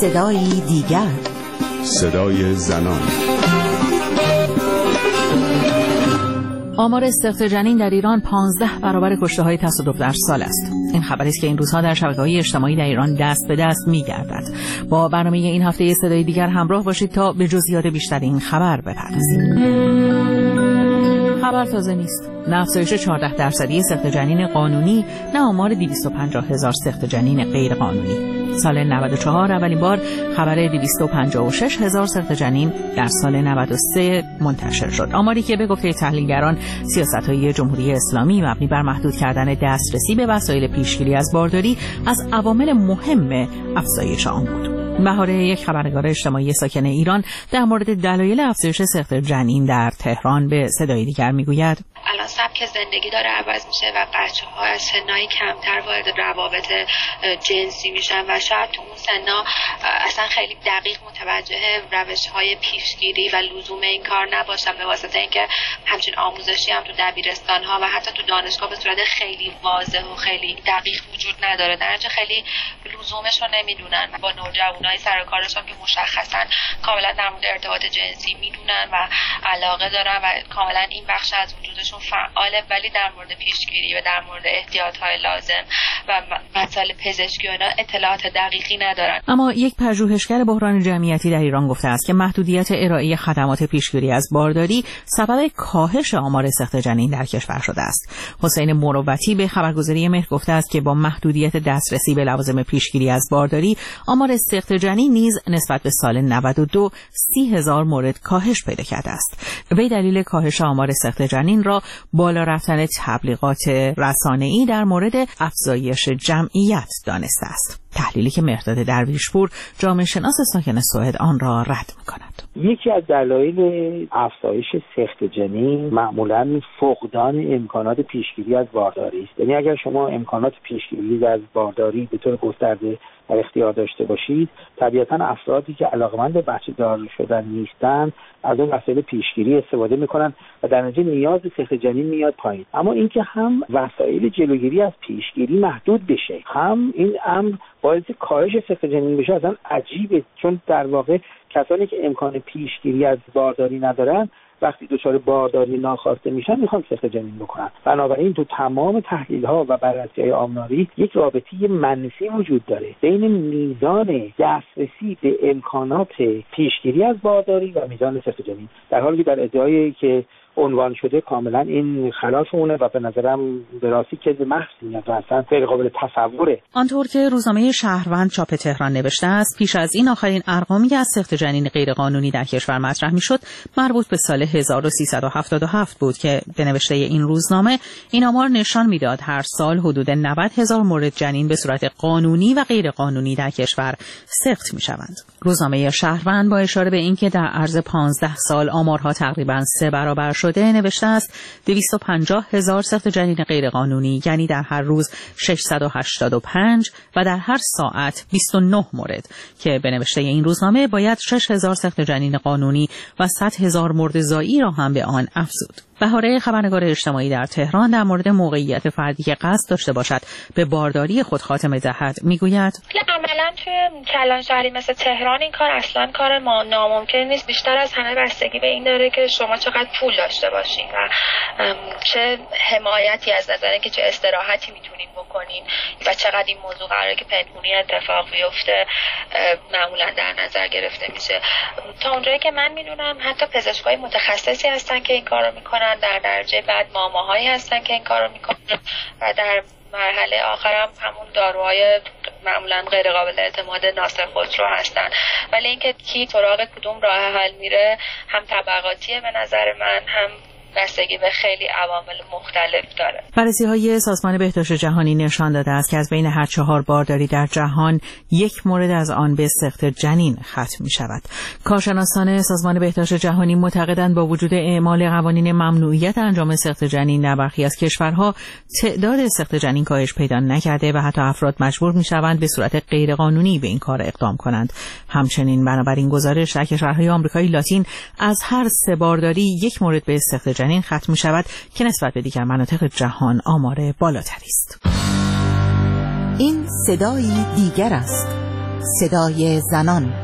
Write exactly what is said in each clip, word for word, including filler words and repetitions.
صدایی دیگر، صدای زنان. آمار سقط جنین در ایران پانزده برابر کشته‌های تصادف در سال است. این خبری است که این روزها در شبکه‌های اجتماعی در ایران دست به دست می‌گردد. با برنامه این هفته صدای دیگر همراه باشید تا به جزئیات بیشتر این خبر بپردازیم. خبر تازه نیست. نه افزایش چهارده درصدی سقط جنین قانونی، نه آمار دویست و پنجاه هزار سقط جنین غیر قانونی. سال نود و چهار اولین بار خبر دویست و پنجاه و شش هزار سقط جنین در سال نود و سه منتشر شد. آماری که به گفته تحلیلگران سیاست‌های جمهوری اسلامی مبنی بر محدود کردن دسترسی به وسایل پیشگیری از بارداری از عوامل مهم افزایش آن بود. بهاره، یک خبرنگار اجتماعی ساکن ایران، در مورد دلایل افزایش سقط جنین در تهران به صدای دیگر میگوید: الان سبک زندگی داره عوض میشه و بچه‌ها از سنای کمتر وارد روابط جنسی میشن و شاید تو اون سنا اصلا خیلی دقیق متوجه روش‌های پیشگیری و لزوم این کار نباشن، به واسطه اینکه همچین آموزشی هم تو دبیرستان‌ها و حتی تو دانشگاه به صورت خیلی واضح و خیلی دقیق وجود نداره، در نتیجه خیلی لزومش رو نمیدونن. با نوجوانای سر کارشون که مشخصا کاملا در مورد ارتباط جنسی میدونن و علاقه دارن و کاملا این بخش از وجودشون فعاله، ولی در مورد پیشگیری و در مورد احتیاطهای لازم و مسائل پزشکی و اینا اطلاعات دقیقی ندارن. اما یک پژوهشگر بحران جمعیتی در ایران گفته است که محدودیت ارائه خدمات پیشگیری از بارداری سبب کاهش آمار سقط جنین در کشور شده است. حسین مروتی به خبرگزاری مهر گفته است که با محدودیت دسترسی به لوازم پیشگیری از بارداری، آمار سقط جنین نیز نسبت به سال نود و دو سی هزار مورد کاهش پیدا کرده است. به دلیل کاهش آمار سقط جنین را بالا رفتن تبلیغات رسانه‌ای در مورد افزایش جمعیت دانسته است. تحلیلی که مهرداد درویشپور، جامعه شناس ساکن سوئد، آن را رد می‌کند. یکی از دلایل افزایش سقط جنین معمولاً فقدان امکانات پیشگیری از بارداری است. یعنی اگر شما امکانات پیشگیری از بارداری به طور گسترده در اختیار داشته باشید، طبیعتاً افرادی که علاقه‌مند به بچه‌دار شدن نیستند از اون وسایل پیشگیری استفاده میکنن و در نتیجه نیاز به سقط جنین میاد پایین. اما اینکه هم وسایل جلوگیری از پیشگیری محدود بشه، هم این امر باعث کاهش سقط جنین بشه، اصلا عجیبه، چون در واقع کسانی که امکان پیشگیری از بارداری ندارن وقتی دچار بارداری ناخواسته میشن میخوان سقط جنین بکنن. بنابراین تو تمام تحلیل‌ها و بررسی‌های آماری یک رابطه منفی وجود داره بین میزان دسترسی به امکانات پیشگیری از بارداری و میزان سقط جنین، در حالی که در ادعایی که عنوان شده کاملا این خلاف اونه و به نظرم به راستی که محض میاد و اصلا غیر قابل تصوره. آنطور که روزنامه شهروند چاپ تهران نوشته است، پیش از این آخرین ارقامی که از سقط جنین غیرقانونی در کشور مطرح میشد مربوط به سال هزار و سیصد و هفتاد و هفت بود که به نوشته این روزنامه این آمار نشان میداد هر سال حدود نود هزار مورد جنین به صورت قانونی و غیرقانونی در کشور سقط میشوند. روزنامه شهروند با اشاره به اینکه در عرض پانزده سال آمارها تقریباً سه برابر شده نوشته است دویست و پنجاه هزار سقط جنین غیرقانونی، یعنی در هر روز ششصد و هشتاد و پنج و در هر ساعت بیست و نه مورد، که به نوشته این روزنامه باید شش هزار سقط جنین قانونی و صد هزار مرد زایی را هم به آن افزود. بهاره، خبرنگار اجتماعی در تهران، در مورد موقعیت فردی که قصد داشته باشد به بارداری خود خاتمه دهد میگوید: عملاً توی کلان شهری مثل تهران این کار اصلاً کار ما ناممکن نیست. بیشتر از همه بستگی به این داره که شما چقدر پول داشته باشین و چه حمایتی از نظر اینکه چه استراحتی میتونین بکنین و چقدر این موضوع قراره که پنهونی اتفاق بیفته معمولاً در نظر گرفته میشه. تا اونجایی که من میدونم حتی پزشکای متخصصی هستن که این کارو میکنن، در درجه بعد ماماهایی هستن که این کارو میکنن و در مرحله آخرم همون داروهای معمولا غیر قابل اعتماد ناصر خسرو هستن. ولی اینکه کی سراغ کدوم راه حل میره هم طبقاتیه به نظر من، هم بستگی به خیلی عوامل مختلف داره. بررسی‌های سازمان بهداشت جهانی نشان داده است که از بین هر چهار بارداری در جهان یک مورد از آن به سقط جنین ختم می‌شود. کارشناسان سازمان بهداشت جهانی معتقدند با وجود اعمال قوانین ممنوعیت انجام سقط جنین در برخی از کشورها، تعداد سقط جنین کاهش پیدا نکرده و حتی افراد مجبور می‌شوند به صورت غیرقانونی به این کار اقدام کنند. همچنین بنابراین گزارش در کشورهای آمریکای لاتین از هر سه بارداری یک مورد به سقط جنین ختم می شود که نسبت به دیگر مناطق جهان آمار بالاتری است. این صدایی دیگر است، صدای زنان.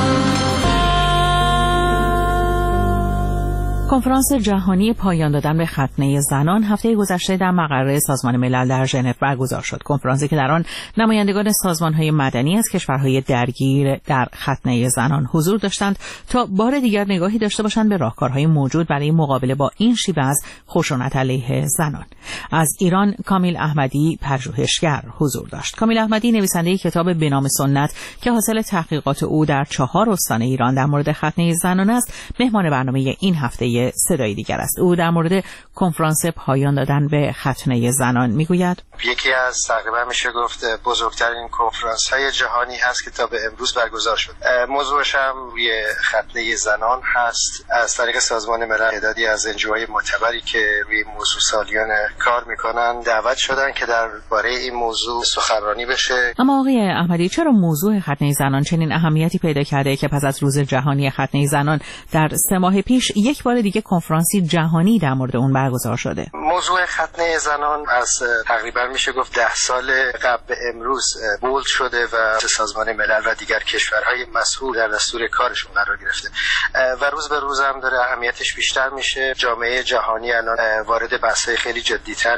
کنفرانس جهانی پایان دادن به ختنه زنان هفته گذشته در مقر سازمان ملل در ژنو برگزار شد. کنفرانسی که در آن نمایندگان سازمان‌های مدنی از کشورهای درگیر در ختنه زنان حضور داشتند تا بار دیگر نگاهی داشته باشند به راهکارهای موجود برای مقابله با این شیوه از خشونت علیه زنان. از ایران کامیل احمدی پژوهشگر حضور داشت. کامیل احمدی نویسنده کتاب به نام سنت که حاصل تحقیقات او در چهار استان ایران در مورد ختنه زنان است، مهمان برنامه این هفته صدای دیگر است. او در مورد کنفرانس پایان دادن به ختنه زنان میگوید: یکی از تقریبا میشه گفت بزرگترین کنفرانس های جهانی هست که تا به امروز برگزار شد. موضوعش هم روی ختنه زنان هست. از طریق سازمان ملل تعدادی از انجوهای معتبری که روی موضوع سالیان کار میکنن دعوت شدن که درباره این موضوع سخنرانی بشه. اما آقای احمدی، چرا موضوع ختنه زنان چنین اهمیتی پیدا کرده که پس از روز جهانی ختنه زنان در سه ماه پیش یک بار دیگه کنفرانسی جهانی در مورد اون برگزار شده؟ موضوع ختنه زنان از تقریبا میشه گفت ده سال قبل به امروز بولد شده و سازمان ملل و دیگر کشورهای مسئول در دستور کارشون قرار گرفته و روز به روز هم داره اهمیتش بیشتر میشه. جامعه جهانی الان وارد بحث‌های خیلی جدی‌تر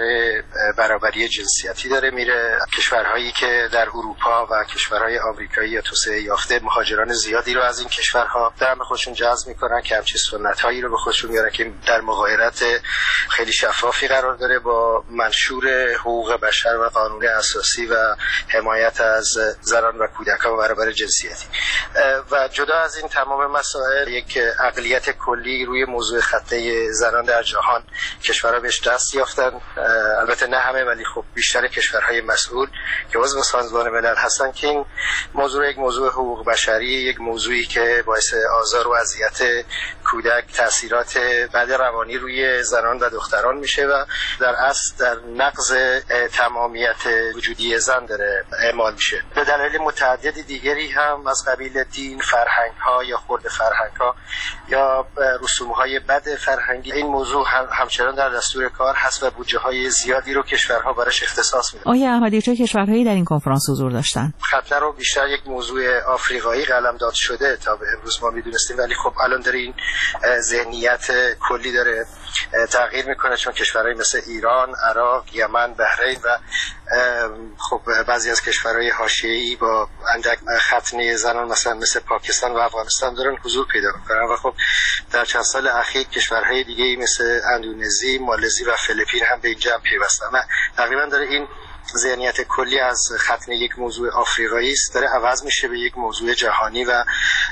برابری جنسیتی داره میره. کشورهایی که در اروپا و کشورهای آمریکایی یا توسعه یافته مهاجران زیادی رو از این کشورها دارن به خودشون جذب میکنن که همچین سنت‌هایی رو به خودشون میارن که در مغایرت خیلی شفافی قرار داره با منشور حقوق بشر و قانون اساسی و حمایت از زنان و کودکان و برابر جنسیتی. و جدا از این تمام مسائل، یک عقلیت کلی روی موضوع ختنه زنان در جهان کشورها بهش دست یافتن. البته نه همه، ولی خب بیشتر کشورهای مسئول که عضو سازمان ملل هستن که این موضوع یک موضوع حقوق بشری، یک موضوعی که باعث آزار و اذیت کودک، تاثیرات بد روانی روی زنان و دختران میشه و در اصل در نقض تمامیت وجودی زن داره اعمال میشه. به دلایل متعدد دیگری هم از قبیل دین، فرهنگ ها یا خرد فرهنگ ها یا رسوم های بد فرهنگی، این موضوع هم همچنان در دستور کار هست و بودجه های زیادی رو کشورها براش اختصاص میدن. آیا احمدی، چه کشورهایی در این کنفرانس حضور داشتن؟ ختنه رو بیشتر یک موضوع آفریقایی قلمداد شده تا به امروز ما میدونستیم، ولی خب الان داره این ذهنیت کلی داره تغییر میکنه، چون کشورهای مثل ایران، عراق، یمن، بحرین و خب بعضی از کشورهای حاشیه‌ای با اندک ختنه زنان مثلا مثل پاکستان و افغانستان دارن حضور پیدا میکنن و خب در چند سال اخیر کشورهای دیگه‌ای مثل اندونزی، مالزی و فیلیپین هم به این جمع پیوستن و تقریبا داره این ذهنیت کلی از ختنه یک موضوع آفریقایی است داره عوض میشه به یک موضوع جهانی و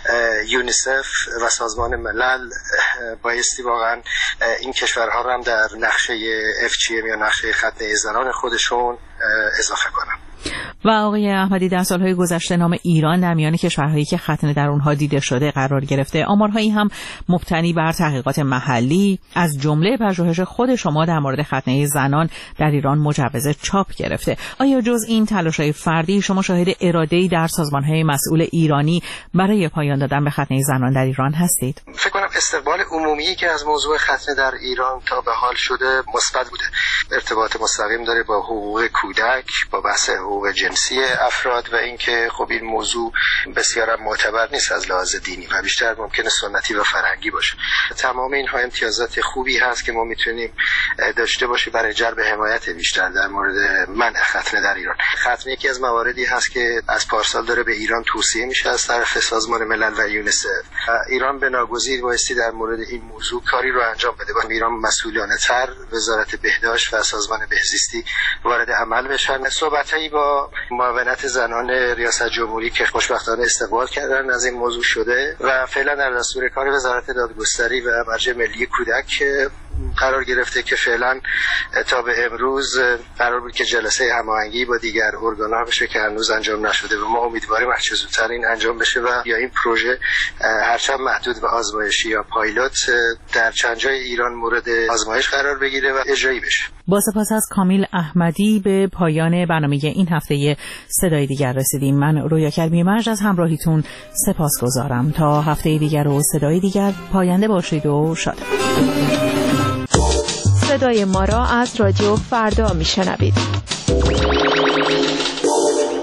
یونیسف و سازمان ملل بایستی واقعا این کشورها رو هم در نقشه اف جی ام یا نقشه ختنه زنان خودشون اضافه کنن. و آقای احمدی، در سالهای گذشته نام ایران در میان کشورهایی که ختنه در اونها دیده شده قرار گرفته. آمارهایی هم مبتنی بر تحقیقات محلی از جمله پژوهش خود شما در مورد ختنه زنان در ایران مجوز چاپ گرفته. آیا جز این تلاش‌های فردی شما شاهد اراده‌ای در سازمان‌های مسئول ایرانی برای پایان دادن به ختنه زنان در ایران هستید؟ فکر کنم استقبال عمومی که از موضوع ختنه در ایران تا به حال شده مثبت بوده. ارتباط مستقیم داره با حقوق کودک، با بحث حقوق جنسی افراد و اینکه خب این موضوع بسیار معتبر نیست از لحاظ دینی و بیشتر ممکنه سنتی و فرهنگی باشه. تمام اینها امتیازات خوبی هست که ما میتونیم داشته باشیم برای جلب حمایت بیشتر در مورد منع ختنه در ایران. ختنه یکی از مواردی هست که از پارسال داره به ایران توصیه میشه از طرف سازمان ملل و یونیسف. ایران به ناگزیر بایستی در مورد این موضوع کاری رو انجام بده. با ایران مسئولانه تر وزارت بهداشت و سازمان بهزیستی وارد عمل بشن. صحبتایی با معاونت زنان ریاست جمهوری که خوشبختانه استقبال کردن از این موضوع شده و فعلا در دستور کار وزارت دادگستری و مرجع ملی کودک قرار گرفته که فعلا تا به امروز قرار بود که جلسه هماهنگی با دیگر ارگان‌ها بشه که هنوز انجام نشده و ما امیدواریم هرچه زودتر این انجام بشه و یا این پروژه هرچند محدود و آزمایشی یا پایلوت در چند جای ایران مورد آزمایش قرار بگیره و اجرایی بشه. با سپاس از کامیل احمدی به پایان برنامه این هفته صدای دیگر رسیدیم. من رویا کریمی مرج از همراهیتون سپاسگزارم. تا هفته دیگر و صدای دیگر پاینده باشید و شاد. صدای ما را از رادیو فردا میشنوید.